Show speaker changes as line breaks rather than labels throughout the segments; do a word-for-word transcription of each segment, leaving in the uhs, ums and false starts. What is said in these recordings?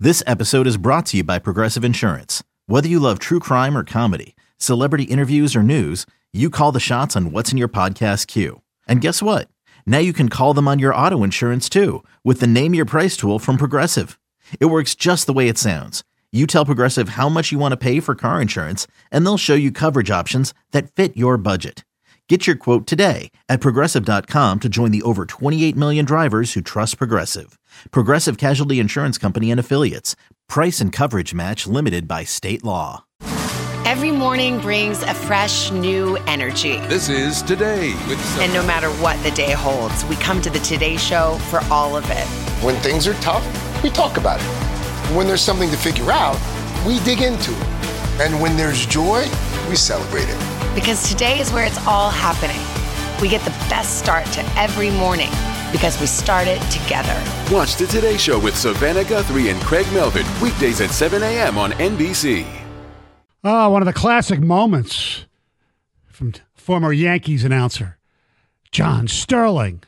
This episode is brought to you by Progressive Insurance. Whether you love true crime or comedy, celebrity interviews or news, you call the shots on what's in your podcast queue. And guess what? Now you can call them on your auto insurance too with the Name Your Price tool from Progressive. It works just the way it sounds. You tell Progressive how much you want to pay for car insurance, and they'll show you coverage options that fit your budget. Get your quote today at Progressive dot com to join the over twenty-eight million drivers who trust Progressive. Progressive Casualty Insurance Company and Affiliates. Price and coverage match limited by state law.
Every morning brings a fresh, new energy.
This is Today with Sophie.
And no matter what the day holds, we come to the Today Show for all of it.
When things are tough, we talk about it. When there's something to figure out, we dig into it. And when there's joy, we celebrate it.
Because today is where it's all happening. We get the best start to every morning because we start it together.
Watch the Today Show with Savannah Guthrie and Craig Melvin, weekdays at seven a.m. on N B C.
Oh, one of the classic moments from former Yankees announcer John Sterling.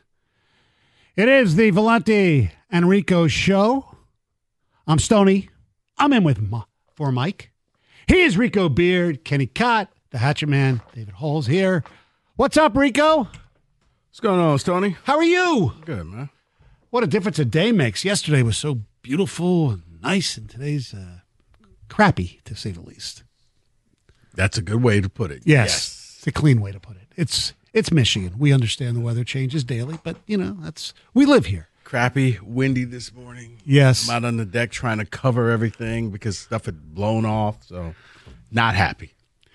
It is the Valente Enrico Show. I'm Stoney. I'm in with Ma- for Mike. He is Rico Beard, Kenny Cott, the Hatchet Man, David Holes here. What's up, Rico?
What's going on, Stoney?
How are you?
Good, man.
What a difference a day makes. Yesterday was so beautiful and nice, and today's uh, crappy, to say the least.
That's a good way to put it.
Yes,
yes.
It's a clean way to put it. It's it's Michigan. We understand the weather changes daily, but, you know, that's we live here.
Crappy, windy this morning.
Yes.
I'm out on the deck trying to cover everything because stuff had blown off, so not happy.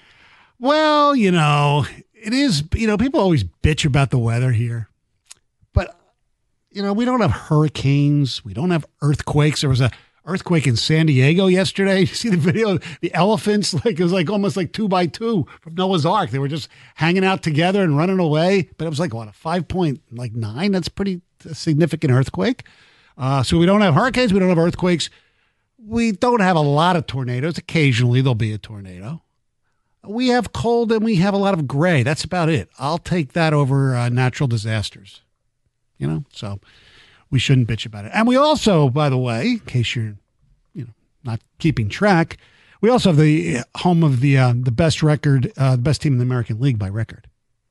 Well, you know, it is, you know, people always bitch about the weather here. But, you know, we don't have hurricanes. We don't have earthquakes. There was a earthquake in San Diego yesterday. You see the video? The elephants, like it was like almost like two by two from Noah's Ark. They were just hanging out together and running away. But it was like, what, a five point like nine? That's pretty significant earthquake. Uh, so we don't have hurricanes. We don't have earthquakes. We don't have a lot of tornadoes. Occasionally there'll be a tornado. We have cold and we have a lot of gray. That's about it. I'll take that over uh, natural disasters. You know, so we shouldn't bitch about it. And we also, by the way, in case you're, you know, not keeping track, we also have the home of the uh, the best record, uh, the best team in the American League by record,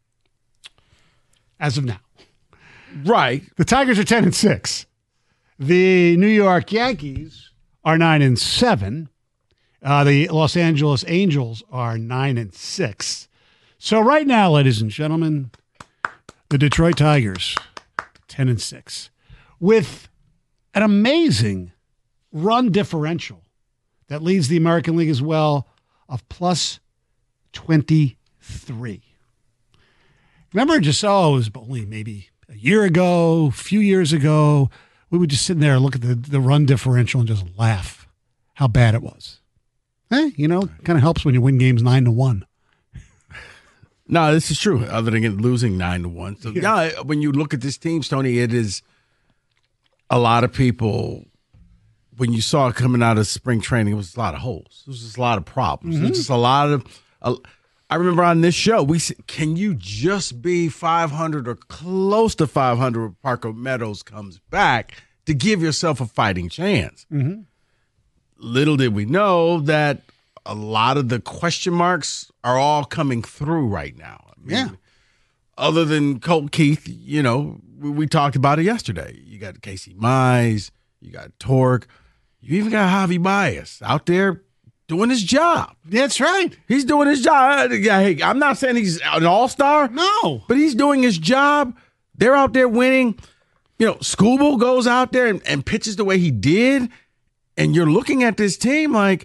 as of now.
Right.
The Tigers are ten and six. The New York Yankees are nine and seven. Uh, the Los Angeles Angels are nine and six. So right now, ladies and gentlemen, the Detroit Tigers ten and six with an amazing run differential that leads the American League as well of plus twenty-three. Remember, just oh, it was only maybe a year ago, a few years ago, we would just sit there and look at the, the run differential and just laugh how bad it was. Eh, you know, kind of helps when you win games nine to one.
No, this is true. Other than losing nine to one, so yeah. yeah, when you look at this team, Stoney, it is a lot of people. When you saw it coming out of spring training, it was a lot of holes. It was just a lot of problems. Mm-hmm. It was just a lot of. Uh, I remember on this show, we said, "Can you just be five hundred or close to five hundred when Parker Meadows comes back to give yourself a fighting chance?"
Mm-hmm.
Little did we know that a lot of the question marks are all coming through right now. I mean,
yeah.
Other than Colt Keith, you know, we, we talked about it yesterday. You got Casey Mize, you got Torque, you even got Javi Baez out there doing his job.
That's right.
He's doing his job. Hey, I'm not saying he's an all-star.
No.
But he's doing his job. They're out there winning. You know, Skubal goes out there and, and pitches the way he did. And you're looking at this team like,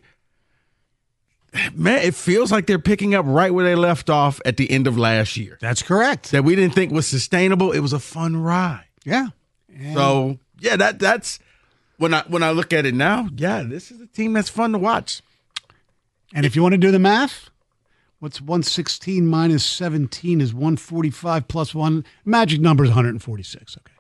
man, it feels like they're picking up right where they left off at the end of last year.
That's correct.
That we didn't think was sustainable. It was a fun ride.
Yeah. And
so, yeah, that that's when I when I look at it now, yeah, this is a team that's fun to watch.
And if you want to do the math, what's one sixteen minus seventeen is one forty-five plus one. Magic number is one forty-six. Okay.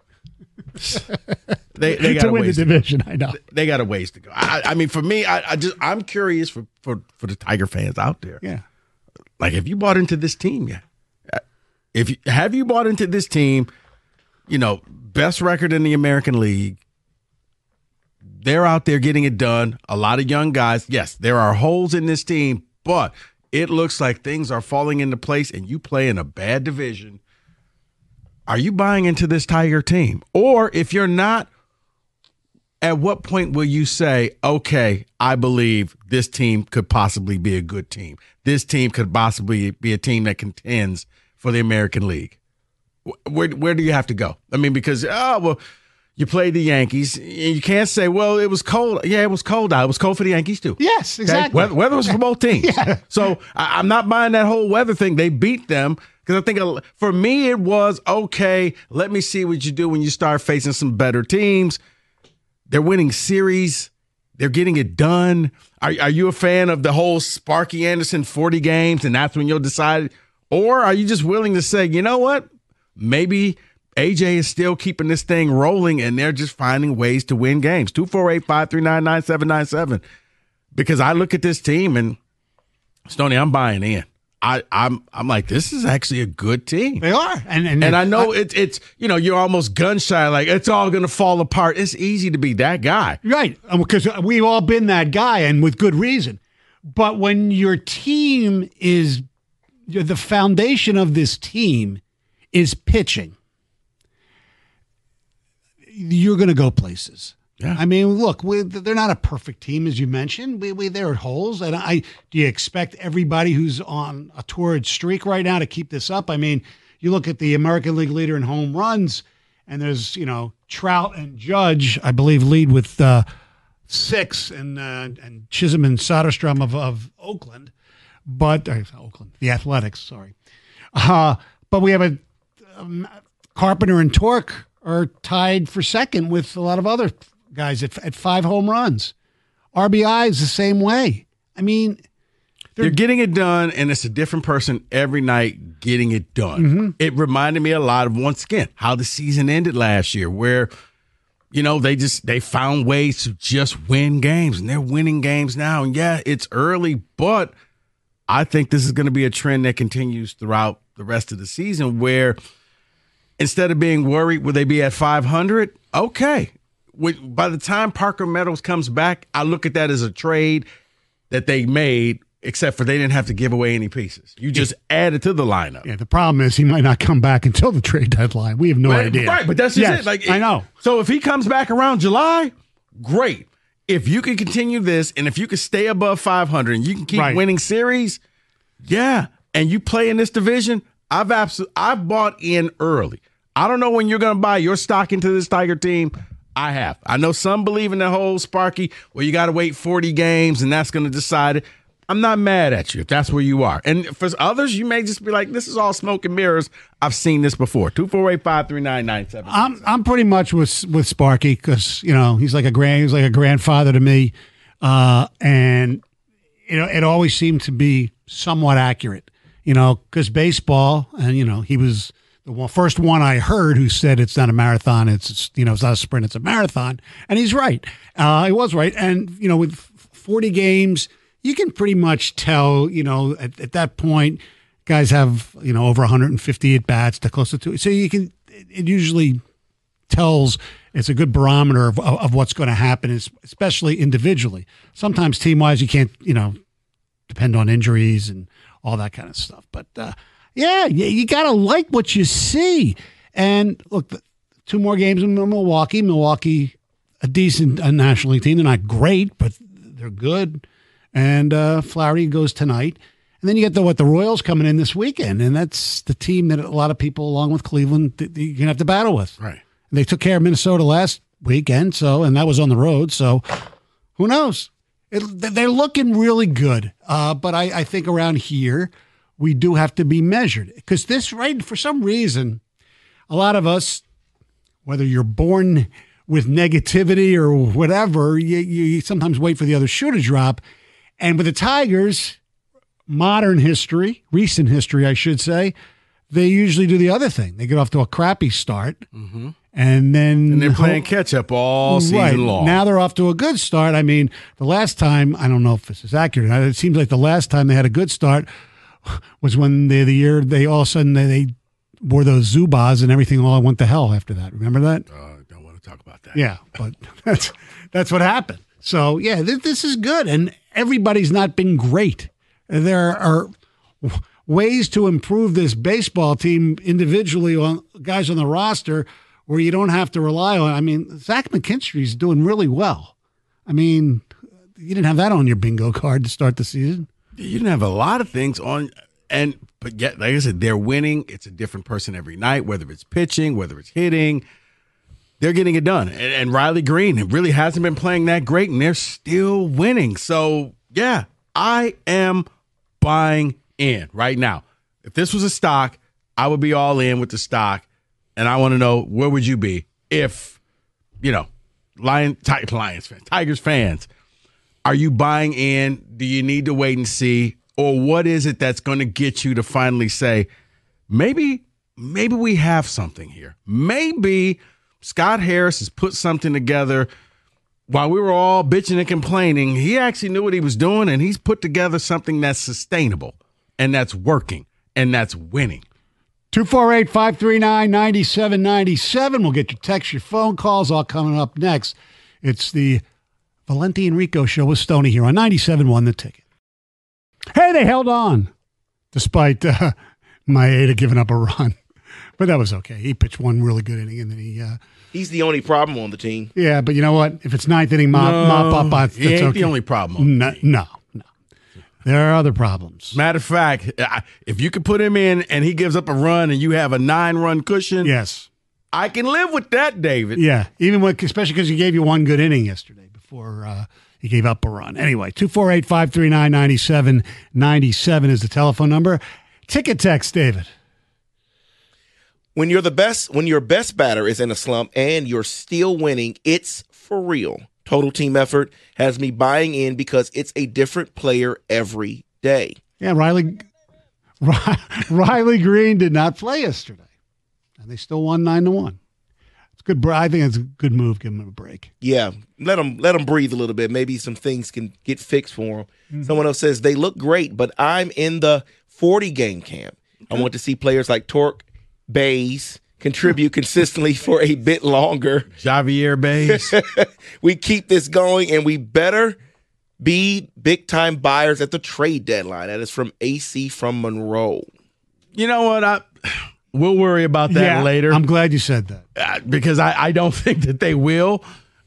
they they got
to win the division.
To,
I know
they got a ways to go. I, I mean, for me, I, I just I'm curious for, for for the Tiger fans out there.
Yeah,
like, have you bought into this team yet? If you have you bought into this team, you know, best record in the American League, they're out there getting it done. A lot of young guys. Yes, there are holes in this team, but it looks like things are falling into place, and you play in a bad division. Are you buying into this Tiger team? Or if you're not, at what point will you say, okay, I believe this team could possibly be a good team. This team could possibly be a team that contends for the American League. Where where do you have to go? I mean, because, oh, well, you played the Yankees, and you can't say, well, it was cold. Yeah, it was cold out. It was cold for the Yankees, too.
Yes, exactly.
Okay? Weather, weather was for both teams.
Yeah.
So I, I'm not buying that whole weather thing. They beat them. Because I think for me it was, okay, let me see what you do when you start facing some better teams. They're winning series. They're getting it done. Are, are you a fan of the whole Sparky Anderson forty games and that's when you'll decide? Or are you just willing to say, you know what? Maybe A J is still keeping this thing rolling and they're just finding ways to win games. two four eight, five three nine, nine seven nine seven. Because I look at this team and, Stoney, I'm buying in. I, I'm I'm like, this is actually a good team.
They are. And and,
and I know I, it's, it's, you know, you're almost gun shy, like it's all going to fall apart. It's easy to be that guy.
Right. Because we've all been that guy and with good reason. But when your team is, the foundation of this team is pitching, you're going to go places.
Yeah.
I mean, look, we, they're not a perfect team, as you mentioned. We, we there are holes, and I do you expect everybody who's on a torrid streak right now to keep this up? I mean, you look at the American League leader in home runs, and there's you know Trout and Judge, I believe, lead with uh, six, and uh, and Chisholm and Soderstrom of of Oakland, but uh, Oakland, the Athletics, sorry, uh, but we have a um, Carpenter and Torque are tied for second with a lot of other guys at, at five home runs. R B I is the same way. I mean,
they're, they're getting it done, and it's a different person every night getting it done. Mm-hmm. It reminded me a lot of, once again, how the season ended last year, where, you know, they just they found ways to just win games, and they're winning games now. And yeah, it's early, but I think this is going to be a trend that continues throughout the rest of the season, where instead of being worried, will they be at five hundred? Okay. By the time Parker Meadows comes back, I look at that as a trade that they made, except for they didn't have to give away any pieces. You just yeah. added to the lineup.
Yeah, the problem is he might not come back until the trade deadline. We have no
right,
idea.
Right, but that's just
yes,
it. Like,
I know.
So if he comes back around July, great. If you can continue this, and if you can stay above five hundred and you can keep right. winning series, yeah, and you play in this division, I've absolutely I've bought in early. I don't know when you're going to buy your stock into this Tiger team. I have. I know some believe in the whole Sparky, well, you got to wait forty games and that's going to decide it. I'm not mad at you if that's where you are. And for others, you may just be like, this is all smoke and mirrors. I've seen this before. two four eight, five three nine, nine seven.
I'm I'm pretty much with with Sparky because, you know, he's like a grand he's like a grandfather to me. Uh, and you know, it always seemed to be somewhat accurate, you know, because baseball, and you know, he was the one, first one I heard who said it's not a marathon. It's, it's you know, it's not a sprint. It's a marathon. And he's right. Uh, he was right. And, you know, with forty games, you can pretty much tell, you know, at, at that point, guys have, you know, over one hundred fifty at-bats to close to two. So you can, it usually tells, it's a good barometer of, of, of what's going to happen, especially individually. Sometimes team-wise, you can't, you know, depend on injuries and all that kind of stuff. But, uh, yeah, you, you got to like what you see. And look, two more games in Milwaukee. Milwaukee, a decent a National League team. They're not great, but they're good. And uh, Flaherty goes tonight. And then you get the what the Royals coming in this weekend. And that's the team that a lot of people, along with Cleveland, you're going to have to battle with.
Right.
And they took care of Minnesota last weekend, so and that was on the road. So who knows? It, they're looking really good. Uh, but I, I think around here, we do have to be measured because this, right, for some reason, a lot of us, whether you're born with negativity or whatever, you, you sometimes wait for the other shoe to drop. And with the Tigers, modern history, recent history, I should say, they usually do the other thing. They get off to a crappy start. Mm-hmm. And then
and they're playing catch up all season
right.
long.
Now they're off to a good start. I mean, the last time, I don't know if this is accurate. It seems like the last time they had a good start was when they, the year they all of a sudden they, they wore those Zubaz and everything all went to hell after that. Remember that?
Uh, I don't want to talk about that.
Yeah, but that's That's what happened. So, yeah, th- this is good. And everybody's not been great. There are w- ways to improve this baseball team individually on guys on the roster where you don't have to rely on. I mean, Zach McKinstry's doing really well. I mean, you didn't have that on your bingo card to start the season.
You didn't have a lot of things on, and but yet, like I said, they're winning. It's a different person every night, whether it's pitching, whether it's hitting. They're getting it done. And, and Riley Green really hasn't been playing that great, and they're still winning. So, yeah, I am buying in right now. If this was a stock, I would be all in with the stock. And I want to know, where would you be if, you know, Lion, Ti- Lions fans, Tigers fans, are you buying in? Do you need to wait and see? Or what is it that's going to get you to finally say, maybe, maybe we have something here. Maybe Scott Harris has put something together while we were all bitching and complaining. He actually knew what he was doing, and he's put together something that's sustainable, and that's working, and that's winning.
two four eight, five three nine, nine seven nine seven. We'll get your text, your phone calls, all coming up next. It's the Valenti and Rico Show with Stoney here on ninety-seven one The Ticket. Hey, they held on despite uh, Maeda giving up a run. But that was okay. He pitched one really good inning, and then he... Uh,
He's the only problem on the team.
Yeah, but you know what? If it's ninth inning mop, no, mop up, that's
he ain't
okay.
the only problem.
No, no, no. There are other problems.
Matter of fact, if you could put him in and he gives up a run and you have a nine-run cushion,
yes,
I can live with that, David.
Yeah, even with, especially because he gave you one good inning yesterday before uh, he gave up a run. Anyway, two four eight, five three nine, nine seven nine seven is the telephone number. Ticket text, David.
When you're the best, when your best batter is in a slump and you're still winning, it's for real. Total team effort has me buying in because it's a different player every day.
Yeah, Riley Riley Green did not play yesterday, and they still won nine to one. It's good. I think it's a good move. Give him a break.
Yeah, let him let him breathe a little bit. Maybe some things can get fixed for him. Mm-hmm. Someone else says they look great, but I'm in the forty game camp. Okay. I want to see players like Torque Bays contribute consistently for a bit longer.
Javier Bays.
We keep this going, and we better be big-time buyers at the trade deadline. That is from A C from Monroe.
You know what? I, we'll worry about that
yeah,
later.
I'm glad you said that.
Uh, because I, I don't think that they will.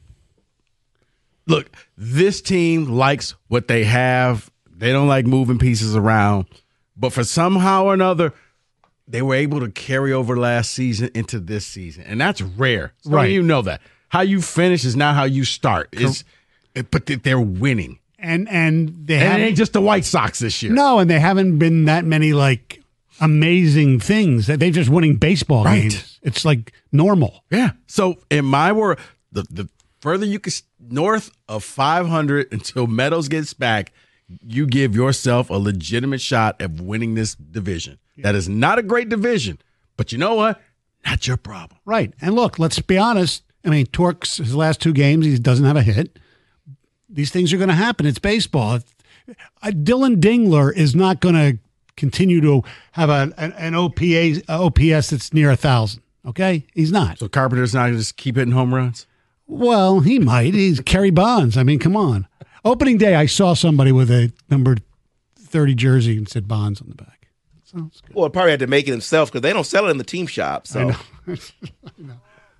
Look, this team likes what they have. They don't like moving pieces around. But for somehow or another, they were able to carry over last season into this season. And that's rare. So
right.
You know that. How you finish is not how you start. It's, but they're winning.
And and they
and it ain't just the White Sox this year.
No, and they haven't been that many, like, amazing things. They're just winning baseball
right.
games. It's like normal.
Yeah. So in my world, the, the further you can north of five hundred until Meadows gets back, you give yourself a legitimate shot at winning this division. Yeah. That is not a great division, but you know what? Not your problem.
Right. And look, let's be honest. I mean, Torque's his last two games, he doesn't have a hit. These things are going to happen. It's baseball. Uh, Dylan Dingler is not going to continue to have a, an, an O P A, O P S that's near a thousand. Okay, he's not.
So Carpenter's not going to just keep hitting home runs.
Well, he might. He's Kerry Bonds. I mean, come on. Opening day, I saw somebody with a number thirty jersey and said Bonds on the back. So it's good.
Well, probably had to make it himself because they don't sell it in the team shop. So.
I know. I know.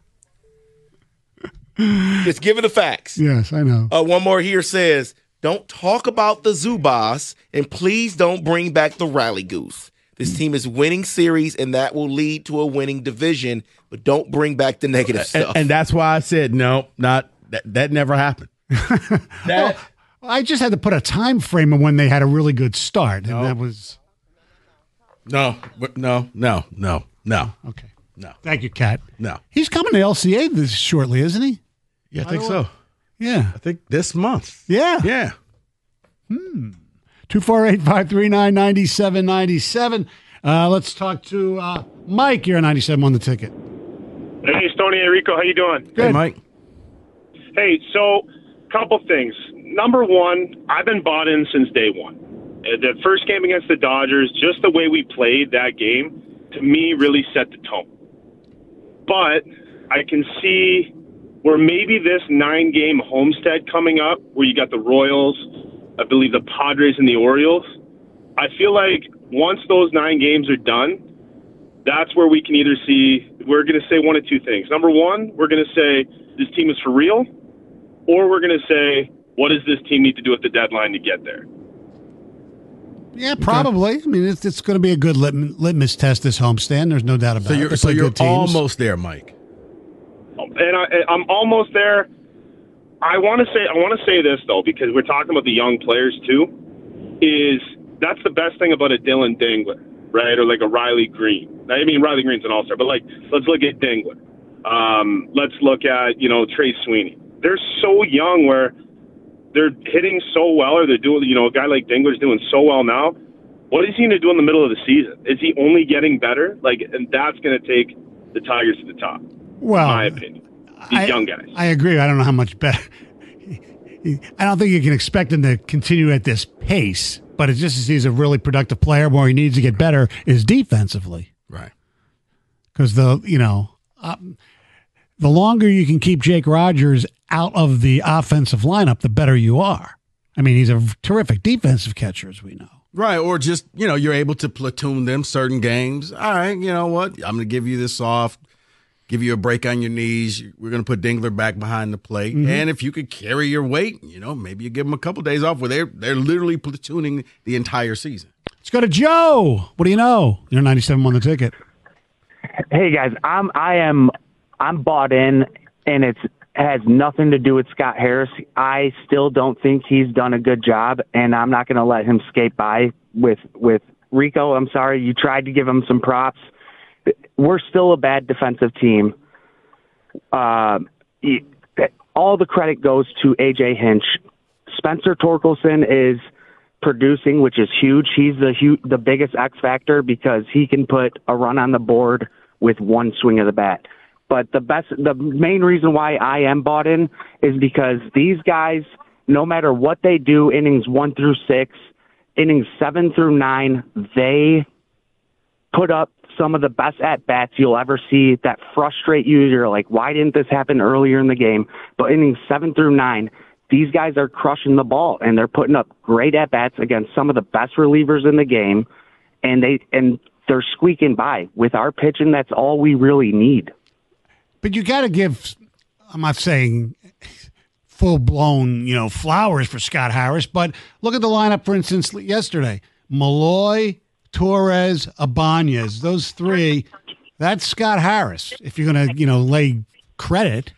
Just give it the facts.
Yes, I know.
Uh, one more here says, don't talk about the Zubas, and please don't bring back the Rally Goose. This team is winning series, and that will lead to a winning division, but don't bring back the negative stuff.
And, and that's why I said, no, not that, that never happened. that,
well, I just had to put a time frame of when they had a really good start, and
no.
that was...
No, no, no, no, no.
Okay.
No.
Thank you, Kat.
No.
He's coming to L C A this shortly, isn't he?
Yeah, I think I so.
Yeah.
I think this month.
Yeah.
Yeah.
Hmm. two four eight, five three nine, nine seven nine seven. Uh, let's talk to uh, Mike here on ninety-seven on the Ticket.
Hey, Stoney and Rico, how you doing?
Good.
Hey, Mike.
Hey, so couple things. Number one, I've been bought in since day one. The first game against the Dodgers, just the way we played that game, to me, really set the tone. But I can see where maybe this nine-game homestand coming up, where you got the Royals, I believe the Padres and the Orioles, I feel like once those nine games are done, that's where we can either see, we're going to say one of two things. Number one, we're going to say this team is for real, or we're going to say, what does this team need to do at the deadline to get there?
Yeah, probably. I mean, it's, it's going to be a good lit- litmus test, this homestand. There's no doubt about
so
it.
You're,
They
so
play
you're
good teams.
almost there, Mike.
And I, I'm almost there. I want to say I want to say this though, because we're talking about the young players too. Is that's the best thing about a Dylan Dingler, right? Or like a Riley Green. I mean, Riley Green's an all-star, but like, let's look at Dingler. Um, let's look at you know Trey Sweeney. They're so young where they're hitting so well, or they're doing, you know, a guy like Dingler's doing so well now. What is he going to do in the middle of the season? Is he only getting better? Like, and that's going to take the Tigers to the top.
Well,
in my opinion, these
I,
young guys.
I agree. I don't know how much better. I don't think you can expect him to continue at this pace, but it's just as he's a really productive player. Where he needs to get better is defensively,
Right?
Because the you know um, the longer you can keep Jake Rogers out of the offensive lineup, the better you are. I mean, he's a terrific defensive catcher, as we know.
Right, or just, you know, you're able to platoon them certain games. All right, you know what? I'm going to give you this off, give you a break on your knees. We're going to put Dingler back behind the plate. Mm-hmm. And if you could carry your weight, you know, maybe you give them a couple days off where they're, they're literally platooning the entire season.
Let's go to Joe. What do you know? You're ninety-seven on the ticket.
Hey, guys, I'm, I am, I'm bought in, and it's, has nothing to do with Scott Harris. I still don't think he's done a good job, and I'm not going to let him skate by with with Rico. I'm sorry, you tried to give him some props. We're still a bad defensive team. Uh, all the credit goes to A J Hinch. Spencer Torkelson is producing, which is huge. He's the hu- the biggest X factor because he can put a run on the board with one swing of the bat. But the best, the main reason why I am bought in is because these guys, no matter what they do, innings one through six, innings seven through nine, they put up some of the best at-bats you'll ever see that frustrate you. You're like, why didn't this happen earlier in the game? But innings seven through nine, these guys are crushing the ball, and they're putting up great at-bats against some of the best relievers in the game, and they and they're squeaking by. With our pitching, that's all we really need.
But you got to give, I'm not saying full-blown, you know, flowers for Scott Harris, but look at the lineup, for instance, yesterday. Malloy, Torres, Ibanez, those three, that's Scott Harris, if you're going to, you know, lay credit.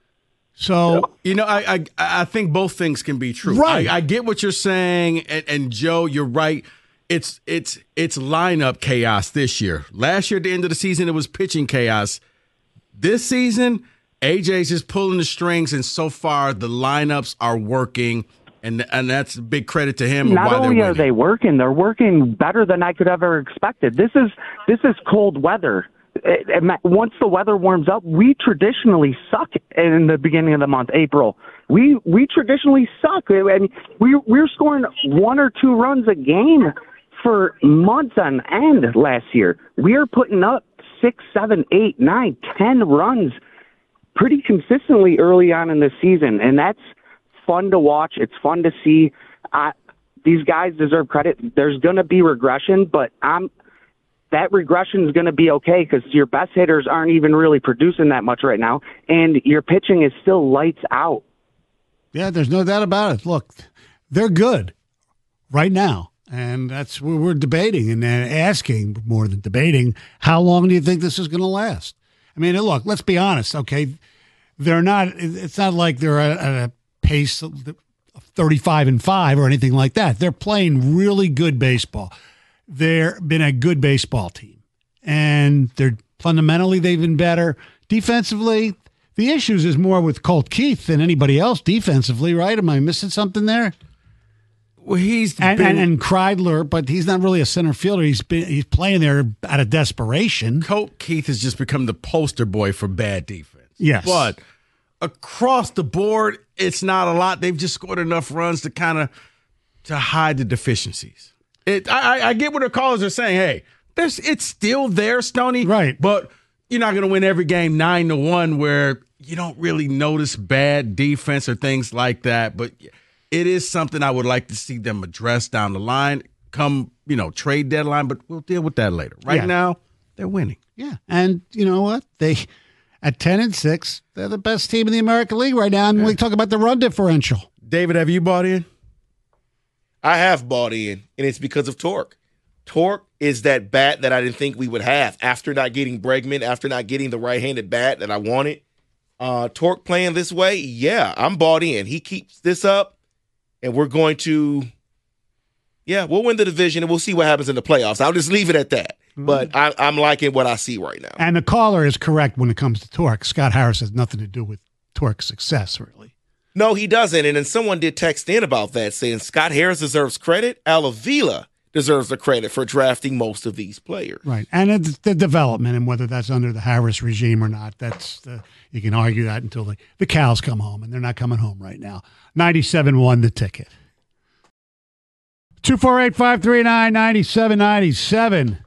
So,
you know, I I, I think both things can be true.
Right.
I, I get what you're saying, and, and Joe, you're right. It's it's it's lineup chaos this year. Last year, at the end of the season, it was pitching chaos. This season, A J's just pulling the strings, and so far the lineups are working, and and that's a big credit to him.
Not
why
only
they're
are
winning.
they working, they're working better than I could ever expected. This is this is cold weather. It, it, once the weather warms up, we traditionally suck in the beginning of the month, April. We we traditionally suck, and we we're scoring one or two runs a game for months on end. Last year, we are putting up six, seven, eight, nine, ten runs pretty consistently early on in the season, and that's fun to watch. It's fun to see. Uh, these guys deserve credit. There's going to be regression, but I'm that regression is going to be okay because your best hitters aren't even really producing that much right now, and your pitching is still lights out.
Yeah, there's no doubt about it. Look, they're good right now. And that's where we're debating and asking, more than debating, how long do you think this is going to last? I mean, look, let's be honest, okay? They're not, it's not like they're at a pace of thirty-five and five or anything like that. They're playing really good baseball. They've been a good baseball team. And they're fundamentally, they've been better. Defensively, the issues is more with Colt Keith than anybody else defensively, right? Am I missing something there?
Well, he's
and,
been,
and and Kreidler, but he's not really a center fielder. He's been he's playing there out of desperation.
Colt Keith has just become the poster boy for bad defense.
Yes,
but across the board, it's not a lot. They've just scored enough runs to kind of to hide the deficiencies. It, I, I get what the callers are saying. Hey, there's it's still there, Stoney.
Right,
but you're not going to win every game nine to one where you don't really notice bad defense or things like that. But it is something I would like to see them address down the line, come, you know, trade deadline, but we'll deal with that later. Right
Yeah.
now, they're winning.
Yeah. And you know what? They, at ten and six, they're the best team in the American League right now. And we talk about the run differential.
David, have you bought in?
I have bought in, and it's because of Torque. Torque is that bat that I didn't think we would have after not getting Bregman, after not getting the right-handed bat that I wanted. Uh, Torque playing this way, yeah, I'm bought in. He keeps this up, and we're going to, yeah, we'll win the division, and we'll see what happens in the playoffs. I'll just leave it at that. Mm-hmm. But I, I'm liking what I see right now.
And the caller is correct when it comes to Torque. Scott Harris has nothing to do with Torque's success, really.
No, he doesn't. And then someone did text in about that, saying Scott Harris deserves credit. Al Avila deserves the credit for drafting most of these players.
Right. And it's the development, and whether that's under the Harris regime or not, that's the, you can argue that until the, the cows come home, and they're not coming home right now. ninety-seven point one The Ticket. two four eight, five three nine, nine seven nine seven.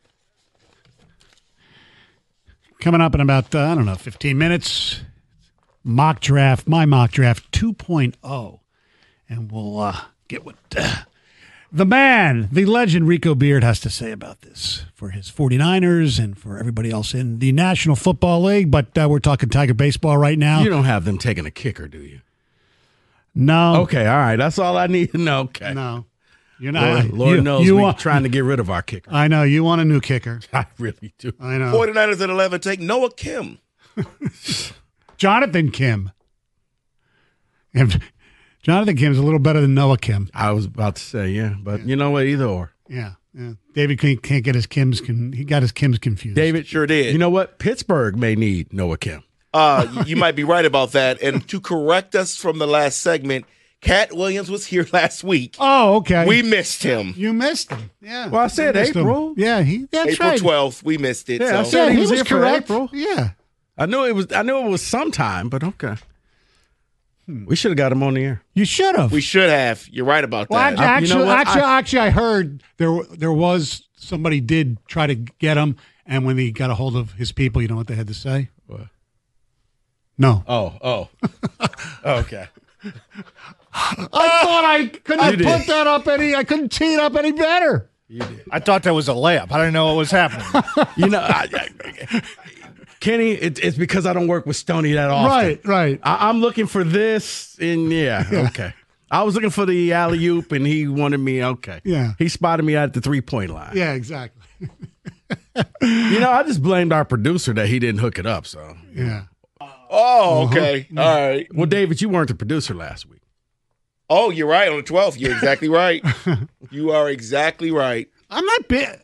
Coming up in about, uh, I don't know, fifteen minutes. Mock draft, my mock draft two point oh. And we'll uh, get what uh, the man, the legend Rico Beard has to say about this for his 49ers and for everybody else in the National Football League. But uh, we're talking Tiger baseball right now.
You don't have them taking a kicker, do you?
No.
Okay, all right. That's all I need to know. Okay.
No. You're not.
Lord, Lord
you,
knows
you
we're
want,
trying to get rid of our kicker.
I know. You want a new kicker.
I really do.
I know.
49ers at eleven take Noah Kim.
Jonathan Kim. And Jonathan Kim's a little better than Noah Kim.
I was about to say, yeah. But yeah. You know what? Either or.
Yeah. yeah. David can't, can't get his Kims. Con- he got his Kims confused.
David
sure did.
You know what? Pittsburgh may need Noah Kim.
Uh, you might be right about that. And to correct us from the last segment, Cat Williams was here last week.
Oh, okay.
We missed him.
You missed him. Yeah.
Well, I said April.
Him. Yeah, he. That's
April
right.
twelfth. We missed it.
Yeah,
so.
I said
yeah,
he,
he
was,
was
here
correct.
for April.
Yeah.
I knew it was. I knew it was sometime, but okay. Hmm. We should have got him on the air.
You should have.
We should have. You're right about
well,
that.
Actually,
you know
actually,
I,
actually, I heard there there was somebody did try to get him, and when he got a hold of his people, you know what they had to say?
What?
No.
Oh, oh, okay.
I thought I couldn't
You
put
did.
that up any. I couldn't tee it up any better.
You did.
I thought that was a layup. I didn't know what was happening.
You know, I, I, Kenny, it, it's because I don't work with Stoney that often.
Right, right.
I, I'm looking for this, and yeah, yeah, okay. I was looking for the alley oop, and he wanted me. Okay,
Yeah.
He spotted me at the three point line.
Yeah, exactly.
You know, I just blamed our producer that he didn't hook it up. So
Yeah.
Oh, okay.
Uh-huh.
All right.
well, David, you weren't the producer last week.
Oh, you're right. On the twelfth. You're exactly right. You are exactly right.
I'm not big.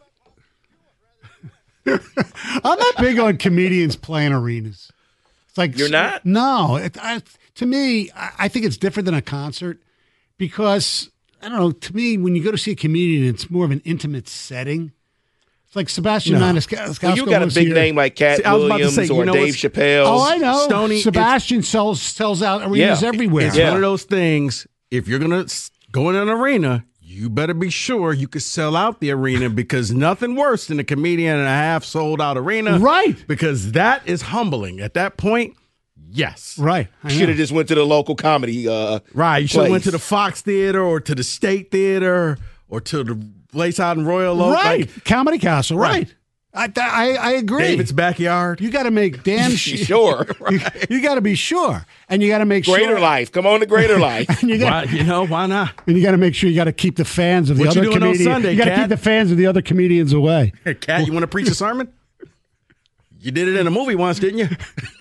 I'm not big on comedians playing arenas. It's like
You're not?
No. It, I, to me, I, I think it's different than a concert because I don't know. To me, when you go to see a comedian, it's more of an intimate setting. It's like Sebastian
No.
Maniscalco.
Well, you got a big
here.
name like Cat
See, I was about to
Williams
say, you
or
know
Dave
what's-
Chappelle.
Oh, I know.
Stoney,
Sebastian sells sells out arenas
Yeah.
everywhere.
It's
Yeah.
one of those things. If you're gonna s- go in an arena, you better be sure you can sell out the arena because nothing worse than a comedian and a half sold out arena.
Right.
Because that is humbling. At that point, yes.
Right. I
Should
know.
have just went to the local comedy. Uh,
Right. You should have went to
place.
the Fox Theater or to the State Theater or to the place out in Royal Oak.
Right.
Like
Comedy Castle. Right.
Right.
I, I I agree.
David's backyard.
You got to make damn sure.
Sure.
You, you got to be sure, and you got to make
Greater
sure.
Life. Come on to Greater Life.
And you got
Why, you know, why not?
and you got to make sure you got to keep the fans of the
What you
other
doing on
comedians.
Sunday,
you got to
Cat?
keep the fans of the other comedians away.
Hey, Cat, you want to preach a sermon? You did it in a movie once, didn't you?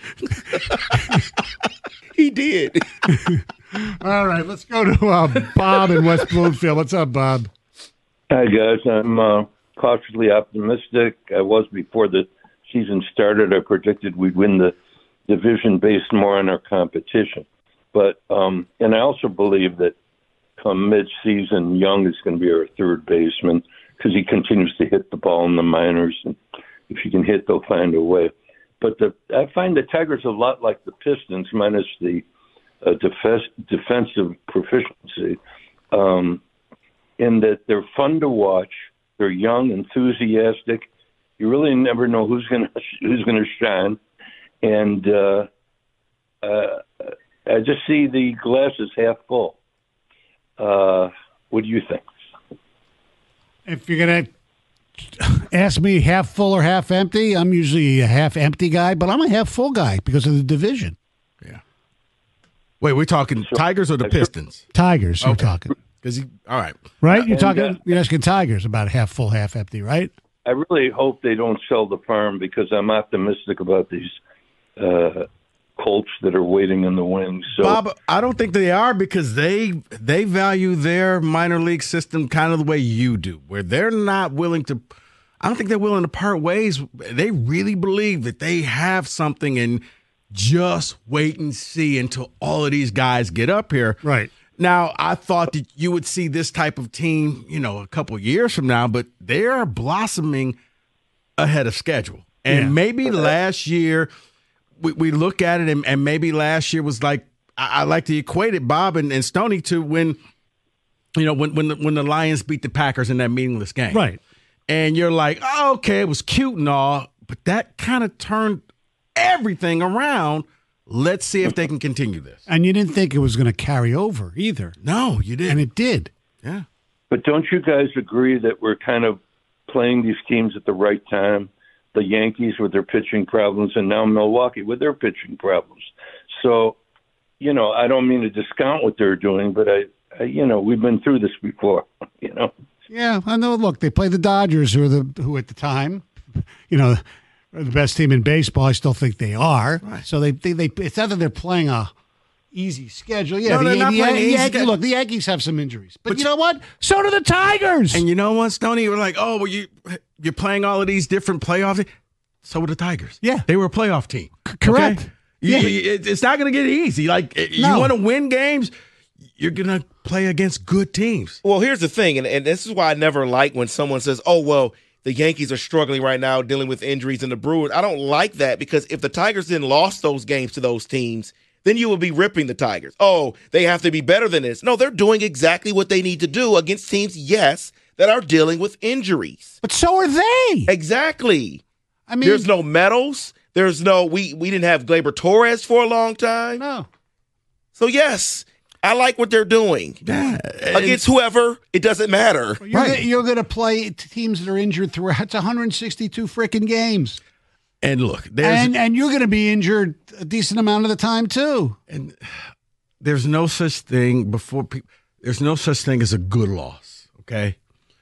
He did.
All right, let's go to uh, Bob in West Bloomfield. What's up, Bob?
Hi, guys. I'm uh, cautiously optimistic. I was before the season started. I predicted we'd win the division based more on our competition. But um, and I also believe that come mid-season, Young is going to be our third baseman because he continues to hit the ball in the minors. And if he can hit, they'll find a way. But the, I find the Tigers a lot like the Pistons, minus the uh, def- defensive proficiency, um, in that they're fun to watch. They're young, enthusiastic, you really never know who's going to who's going to shine, and uh, uh, I just see the glass is half full. Uh, what do you think?
If you're going to ask me half full or half empty, I'm usually a half empty guy, but I'm a half full guy because of the division.
Yeah. Wait, we're talking Tigers or the Pistons?
Tigers, you're
Okay.
talking.
Because all right,
right? You're
And,
talking.
uh,
You're asking Tigers about half full, half empty, right?
I really hope they don't sell the farm because I'm optimistic about these uh, Colts that are waiting in the wings. So,
Bob, I don't think they are because they they value their minor league system kind of the way you do, where they're not willing to. I don't think they're willing to part ways. They really believe that they have something, and just wait and see until all of these guys get up here.
Right.
Now, I thought that you would see this type of team, you know, a couple years from now, but they're blossoming ahead of schedule. And
Yeah.
maybe last year, we, we look at it, and, and maybe last year was like, I, I like to equate it, Bob and, and Stoney, to when, you know, when when the, when the Lions beat the Packers in that meaningless game.
Right.
And you're like, oh, okay, it was cute and all, but that kind of turned everything around. Let's see if they can continue this.
And you didn't think it was going to carry over either.
No, you didn't.
And it did.
Yeah.
but don't you guys agree that we're kind of playing these teams at the right time? The Yankees with their pitching problems, and now Milwaukee with their pitching problems. So, you know, I don't mean to discount what they're doing, but I, I you know, we've been through this before. You know.
Yeah, I know. Look, they play the Dodgers, who are the who at the time, you know, are the best team in baseball. I still think they are.
Right.
So they, they they it's not that they're playing a easy schedule. Yeah,
No,
the,
they're not
the,
playing
the,
easy
Yankees,
schedule.
look, the Yankees have some injuries, but,
But
you know what? So do the Tigers.
And you know what, Stoney? We're like, oh, well, you you're playing all of these different playoffs. So were the Tigers.
Yeah.
They were a playoff team.
Correct.
Okay? You-
Yeah.
you- it- it's not going to get easy. Like, you
No.
want to win games, you're going to play against good teams.
Well, here's the thing, and, and this is why I never like when someone says, oh, well, the Yankees are struggling right now, dealing with injuries, and the Brewers. I don't like that because if the Tigers then lost those games to those teams, then you would be ripping the Tigers. Oh, they have to be better than this. No, they're doing exactly what they need to do against teams, yes, that are dealing with injuries.
But so are they.
Exactly.
I mean,
There's no medals. There's no, we, we didn't have Gleyber Torres for a long time.
no.
So, yes, I like what they're doing.
Yeah.
Against whoever, it doesn't matter.
You're
Right.
gonna, you're going to play t- teams that are injured throughout. It's one hundred sixty-two freaking games,
And look, there's
and and you're going to be injured a decent amount of the time too.
and there's no such thing before people. There's no such thing as a good loss. Okay,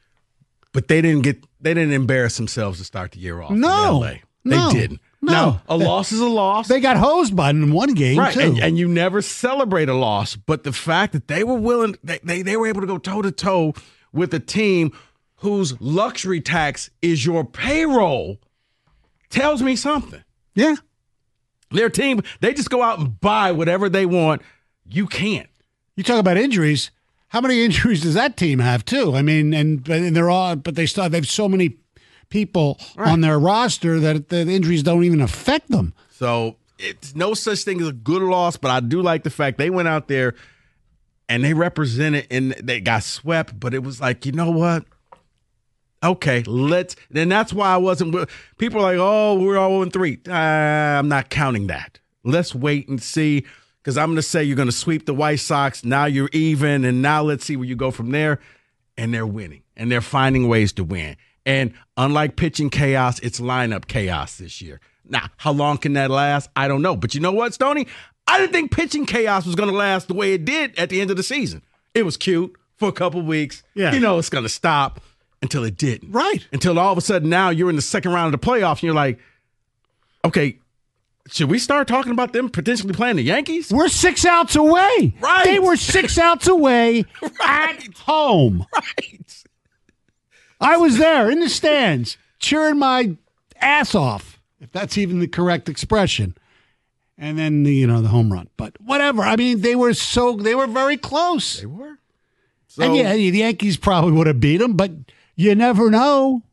but they didn't get. They didn't embarrass themselves to start the year off.
No.
in L A. They
No.
didn't.
No.
Now, a loss is a loss.
They got hosed by it in one game
Right,
too.
and, and you never celebrate a loss, but the fact that they were willing, they, they, they were able to go toe to toe with a team whose luxury tax is your payroll tells me something.
yeah.
Their team, they just go out and buy whatever they want. You can't.
You talk about injuries. How many injuries does that team have too? I mean, and, and they're all, but they still they've so many people on their roster that the injuries don't even affect them.
So it's no such thing as a good loss, but I do like the fact they went out there and they represented and they got swept, but it was like, you know what? Okay, let's. Then that's why I wasn't. People are like, oh, we're all in three. Uh, I'm not counting that. Let's wait and see, because I'm going to say you're going to sweep the White Sox. Now you're even, and now let's see where you go from there. And they're winning, and they're finding ways to win. And unlike pitching chaos, it's lineup chaos this year. Now, how long can that last? I don't know. But you know what, Stoney? I didn't think pitching chaos was going to last the way it did at the end of the season. It was cute for a couple weeks.
Yeah.
You know it's going to stop until it didn't.
Right.
Until all of a sudden now you're in the second round of the playoffs and you're like, okay, should we start talking about them potentially playing the Yankees?
We're six outs away.
Right.
They were six outs away
Right.
at home.
Right.
I was there in the stands cheering my ass off, if that's even the correct expression. And then the, you know, the home run. But whatever. I mean, they were so they were very close.
They were. So,
And yeah, the Yankees probably would have beat them, but you never know.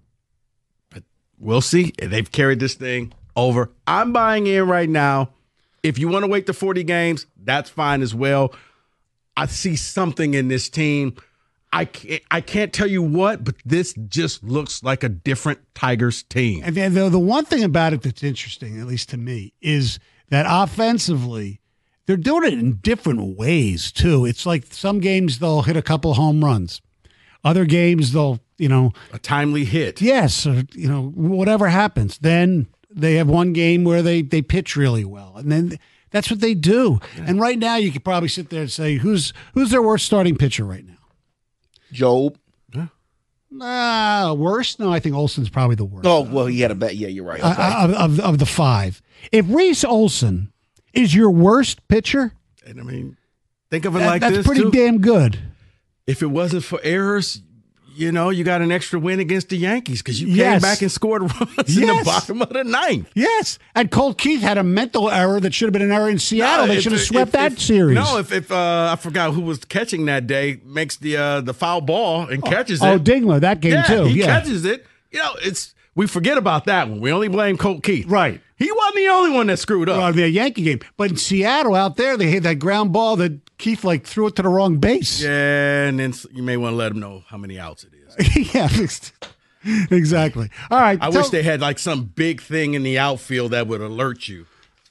we'll see. They've carried this thing over. I'm buying in right now. If you want to wait to forty games, that's fine as well. I see something in this team. I can't, I can't tell you what, but this just looks like a different Tigers team.
And then the, the one thing about it that's interesting, at least to me, is that offensively, they're doing it in different ways, too. It's like some games they'll hit a couple home runs. Other games they'll, you know.
A timely hit.
Yes, or, you know, whatever happens. Then they have one game where they, they pitch really well. And then that's what they do. Yeah. And right now you could probably sit there and say, who's who's their worst starting pitcher right now?
Job.
Huh? Uh, worst? No, I think Olson's probably the worst.
Oh, well, he had a bet. Yeah, you're right. Okay.
Uh, of, of, of the five. If Reese Olson is your worst pitcher,
and I mean, think of it
that,
like
that's
this.
That's pretty
too.
damn good.
If it wasn't for errors, you know, you got an extra win against the Yankees because you
yes.
came back and scored runs yes. in the bottom of the ninth.
Yes. And Colt Keith had a mental error that should have been an error in Seattle. No, they if, should have swept if, that
if,
series.
No, if, if uh, I forgot who was catching that day, makes the uh, the foul ball and
oh,
catches
oh,
it.
Oh, Dingler, that game
yeah,
too.
He
yeah.
catches it. You know, it's we forget about that one. We only blame Colt Keith.
Right.
He wasn't the only one that screwed up.
Well, the Yankee game. But in Seattle out there, they hit that ground ball that Keith like threw it to the wrong base.
Yeah, and then you may want to let him know how many outs it is.
yeah, exactly. All right.
I
tell-
wish they had like some big thing in the outfield that would alert you.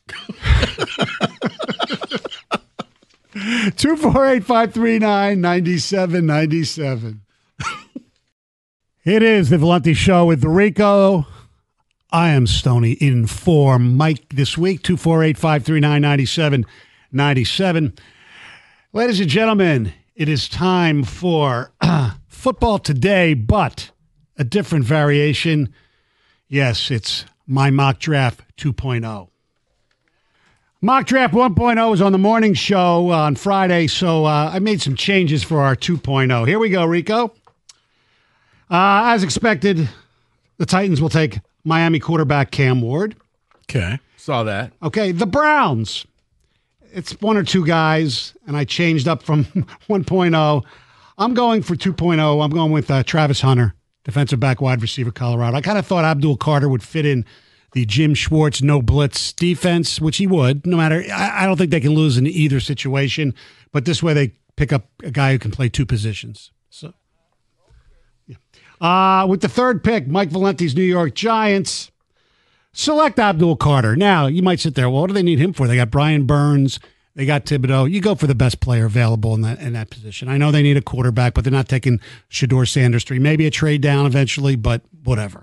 two four eight, five three nine, nine seven nine seven. It is the Valenti Show with Rico. I am Stoney in for Mike this week, two four eight, five three nine, nine seven nine seven. Ladies and gentlemen, it is time for uh, football today, but a different variation. Yes, it's my mock draft two point oh. Mock draft one point oh is on the morning show on Friday, so uh, I made some changes for our two point oh. Here we go, Rico. Uh, as expected, the Titans will take Miami quarterback Cam Ward.
Okay, saw that.
Okay, the Browns. It's one or two guys, and I changed up from one point oh. I'm going for two point oh. I'm going with uh, Travis Hunter, defensive back, wide receiver, Colorado. I kind of thought Abdul Carter would fit in the Jim Schwartz no blitz defense, which he would, no matter. I, I don't think they can lose in either situation, but this way they pick up a guy who can play two positions. So, yeah. Uh, with the third pick, Mike Valenti's New York Giants select Abdul Carter. Now, you might sit there, well, what do they need him for? They got Brian Burns. They got Thibodeau. You go for the best player available in that in that position. I know they need a quarterback, but they're not taking Shedeur Sanders three. Maybe a trade down eventually, but whatever.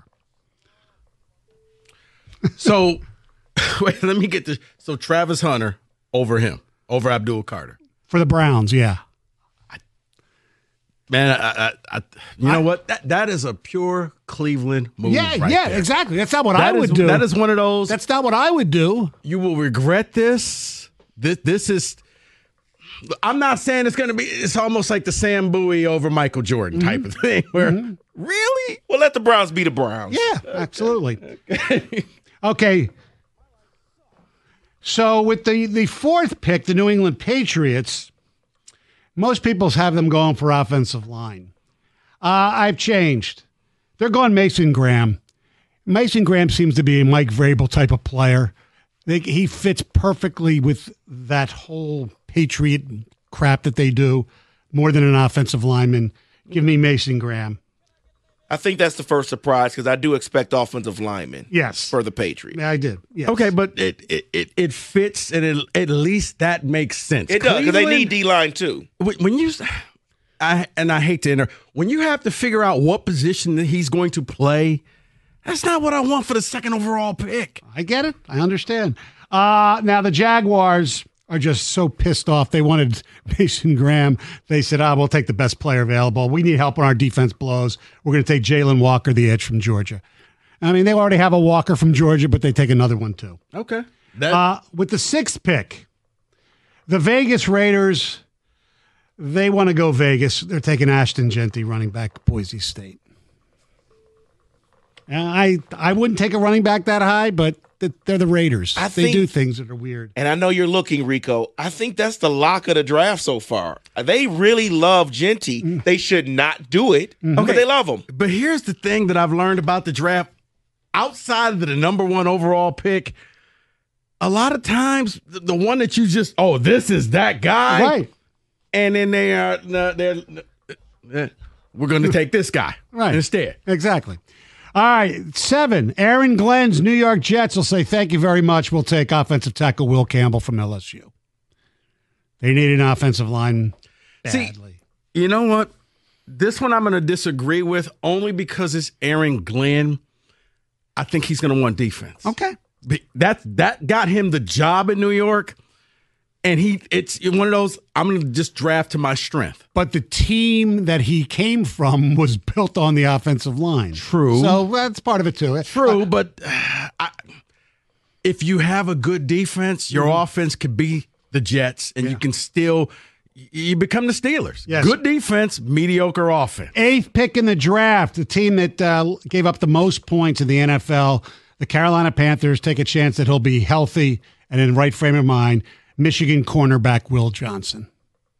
So, wait, let me get this. So, Travis Hunter over him, over Abdul Carter.
For the Browns, yeah.
I, man, I, I, I, you I, know what? That That is a pure Cleveland move.
Yeah,
right
yeah,
there.
exactly. That's not what
that
I would
is,
do.
That is one of those.
That's not what I would do.
You will regret this. This, this is. I'm not saying it's going to be. It's almost like the Sam Bowie over Michael Jordan type mm-hmm. of thing. Where mm-hmm. really,
well, let the Browns be the Browns.
Yeah, okay. absolutely. Okay. okay. So with the the fourth pick, the New England Patriots, most people have them going for offensive line. Uh, I've changed. They're going Mason Graham. Mason Graham seems to be a Mike Vrabel type of player. They, he fits perfectly with that whole Patriot crap that they do, more than an offensive lineman. Give me Mason Graham.
I think that's the first surprise because I do expect offensive linemen.
Yes,
for the Patriots.
Yeah, I did. Yes.
Okay, but it it, it, it fits, and it, at least that makes sense.
It does because they need D line too.
When you, I and I hate to enter, when you have to figure out what position that he's going to play. That's not what I want for the second overall pick.
I get it. I understand. Uh, now, the Jaguars are just so pissed off. They wanted Mason Graham. They said, ah, we'll take the best player available. We need help when our defense blows. We're going to take Jalen Walker, the edge from Georgia. I mean, they already have a Walker from Georgia, but they take another one, too.
Okay.
That- uh, with the sixth pick, the Vegas Raiders, they want to go Vegas. They're taking Ashton Genty, running back, Boise State. I I wouldn't take a running back that high, but they're the Raiders.
I
they
think,
do things that are weird.
And I know you're looking, Rico. I think that's the lock of the draft so far. They really love Genty. Mm. They should not do it, mm-hmm. but they love him.
But here's the thing that I've learned about the draft. Outside of the number one overall pick, a lot of times the one that you just, oh, this is that guy.
Right.
And then they are, they're, eh, we're going to take this guy
Right.
instead.
Exactly. All right, seven. Aaron Glenn's New York Jets will say, thank you very much. We'll take offensive tackle Will Campbell from L S U. They need an offensive line badly.
See, you know what? This one I'm going to disagree with only because it's Aaron Glenn. I think he's going to want defense.
Okay.
That, that got him the job in New York. And he, it's one of those, I'm going to just draft to my strength.
But the team that he came from was built on the offensive line.
True.
So that's part of it, too.
True, uh, but uh, I, if you have a good defense, your mm-hmm. offense could be the Jets, and yeah. you can still, you become the Steelers.
Yes.
Good defense, mediocre offense.
Eighth pick in the draft, the team that uh, gave up the most points in the N F L, the Carolina Panthers, take a chance that he'll be healthy and in right frame of mind. Michigan cornerback Will Johnson.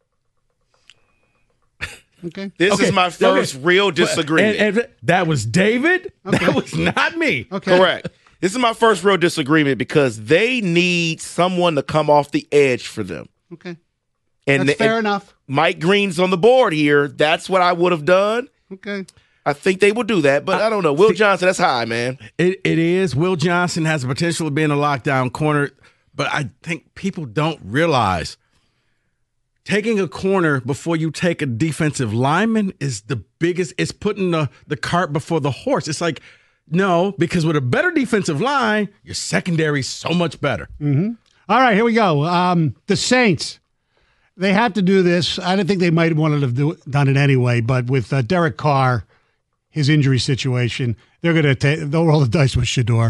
Okay.
This
okay.
is my first
okay.
real disagreement.
And, and that was David. Okay. That was not me.
Okay.
Correct. This is my first real disagreement because they need someone to come off the edge for them.
Okay.
And
That's
the,
fair
and
enough.
Mike Green's on the board here. That's what I would have done.
Okay.
I think they will do that, but I, I don't know. Will Johnson, that's high, man.
It, it is. Will Johnson has the potential of being a lockdown corner. But I think people don't realize taking a corner before you take a defensive lineman is the biggest. It's putting the, the cart before the horse. It's like, no, because with a better defensive line, your secondary is so much better.
Mm-hmm. All right, here we go. Um, the Saints, they have to do this. I didn't think they might have wanted to have do, done it anyway, but with uh, Derek Carr, his injury situation, they're going to take. They'll roll the dice with Shedeur.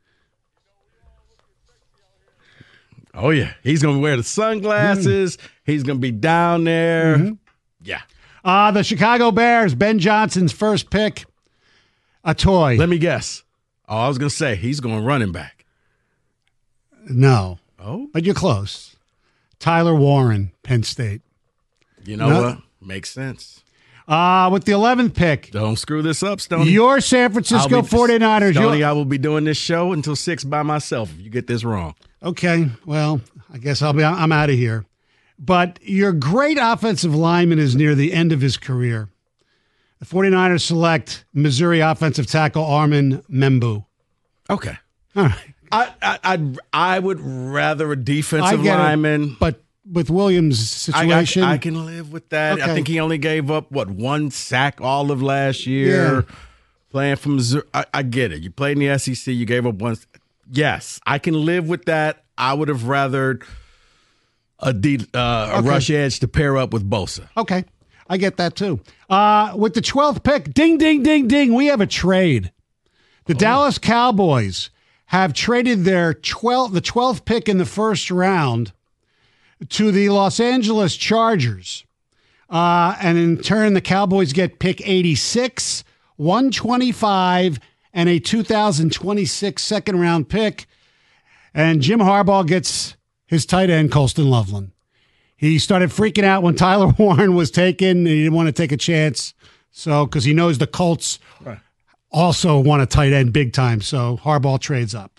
Oh, yeah. He's going to wear the sunglasses. Mm. He's going to be down there.
Mm-hmm.
Yeah.
Uh, the Chicago Bears, Ben Johnson's first pick, a toy.
Let me guess. Oh, I was going to say, he's going running back.
No.
Oh?
But you're close. Tyler Warren, Penn State.
You know no. what? Makes sense.
Uh, with the eleventh pick.
Don't screw this up, Stoney.
Your San Francisco be, forty-niners.
Stoney, I will be doing this show until six by myself if you get this wrong.
Okay, well, I guess I'll be. I'm out of here. But your great offensive lineman is near the end of his career. The forty-niners select Missouri offensive tackle Armin Membu.
Okay.
All right.
I I I'd, I would rather a defensive lineman.
It, but with Williams' situation.
I, I, I can live with that.
Okay.
I think he only gave up, what, one sack all of last year
yeah.
playing for Missouri. I, I get it. You played in the S E C. You gave up one. Yes, I can live with that. I would have rather a, D, uh, a
okay.
rush edge to pair up with Bosa.
Okay. I get that too. Uh, with the twelfth pick, ding, ding, ding, ding, we have a trade. The oh. Dallas Cowboys have traded their twelfth, the twelfth pick in the first round to the Los Angeles Chargers. Uh, and in turn, the Cowboys get pick eighty-six, one twenty-five, and a two thousand twenty-six second round pick. And Jim Harbaugh gets his tight end, Colston Loveland. He started freaking out when Tyler Warren was taken. And he didn't want to take a chance. So, because he knows the Colts right. also want a tight end big time. So Harbaugh trades up.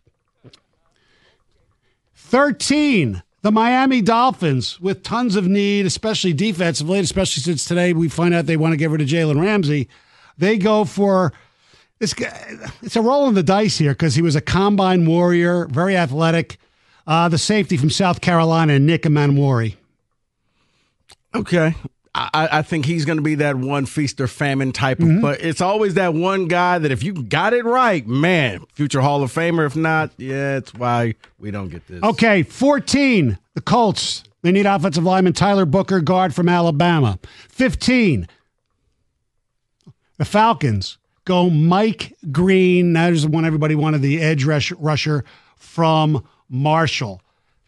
thirteen. The Miami Dolphins, with tons of need, especially defensively, especially since today we find out they want to get rid of Jalen Ramsey. They go for this guy. It's a roll in the dice here because he was a combine warrior, very athletic. Uh, the safety from South Carolina, Nick Emanwari.
Okay. I, I think he's going to be that one feast or famine type
mm-hmm.
of, but it's always that one guy that if you got it right, man, future Hall of Famer. If not, yeah, that's why we don't get this.
Okay, fourteen, the Colts. They need offensive lineman Tyler Booker, guard from Alabama. fifteen, the Falcons go Mike Green. That is the one everybody wanted, the edge rush, rusher from Marshall.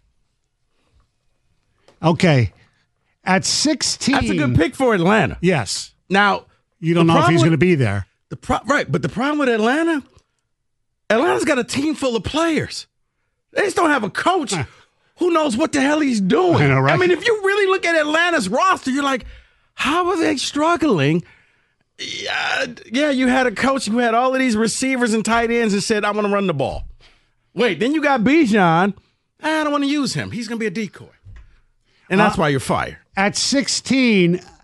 Okay. At sixteen.
That's a good pick for Atlanta.
Yes.
Now,
you don't know if he's going to be there.
The pro- Right, but the problem with Atlanta, Atlanta's got a team full of players. They just don't have a coach huh. who knows what the hell he's doing.
I know, right?
I mean, if you really look at Atlanta's roster, you're like, how are they struggling? Yeah, yeah, you had a coach who had all of these receivers and tight ends and said, I want to run the ball. Wait, then you got Bijan. I don't want to use him. He's going to be a decoy. And that's uh, why you're fired.
At sixteen,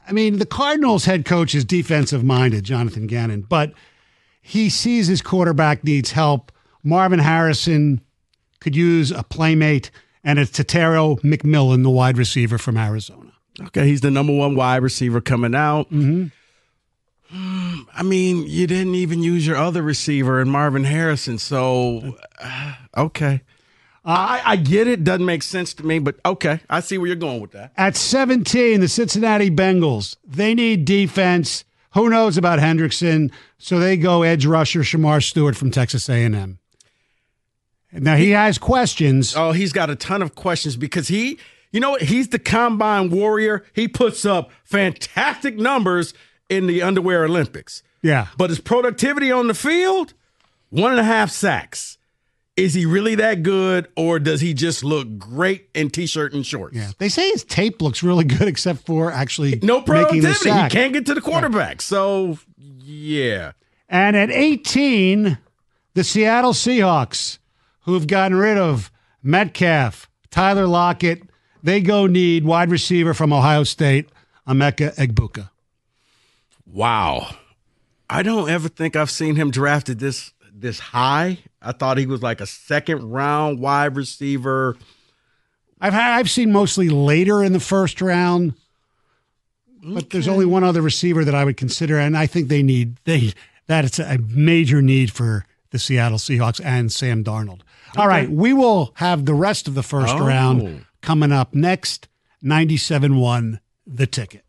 I mean, the Cardinals head coach is defensive-minded, Jonathan Gannon, but he sees his quarterback needs help. Marvin Harrison could use a playmate, and it's Tetairoa McMillan, the wide receiver from Arizona.
Okay, he's the number one wide receiver coming out.
Mm-hmm.
I mean, you didn't even use your other receiver in Marvin Harrison, so uh, okay. Uh, I, I get it. Doesn't make sense to me, but okay. I see where you're going with that.
At seventeen, the Cincinnati Bengals, they need defense. Who knows about Hendrickson? So they go edge rusher Shamar Stewart from Texas A and M. Now, he has questions.
Oh, he's got a ton of questions because he, you know what? He's the combine warrior. He puts up fantastic numbers in the underwear Olympics.
Yeah.
But his productivity on the field, one and a half sacks. Is he really that good, or does he just look great in T-shirt and shorts?
Yeah. They say his tape looks really good except for actually
no
making the
productivity.
sack.
He can't get to the quarterback. So, yeah.
And at eighteen, the Seattle Seahawks, who've gotten rid of Metcalf, Tyler Lockett, they go need wide receiver from Ohio State, Emeka Egbuka.
Wow. I don't ever think I've seen him drafted this this high. I thought he was like a second round wide receiver.
I've had I've seen mostly later in the first round, but okay. There's only one other receiver that I would consider, and I think they need they that it's a major need for the Seattle Seahawks and Sam Darnold. Okay. All right, we will have the rest of the first
oh.
round coming up next. ninety-seven point one The Ticket.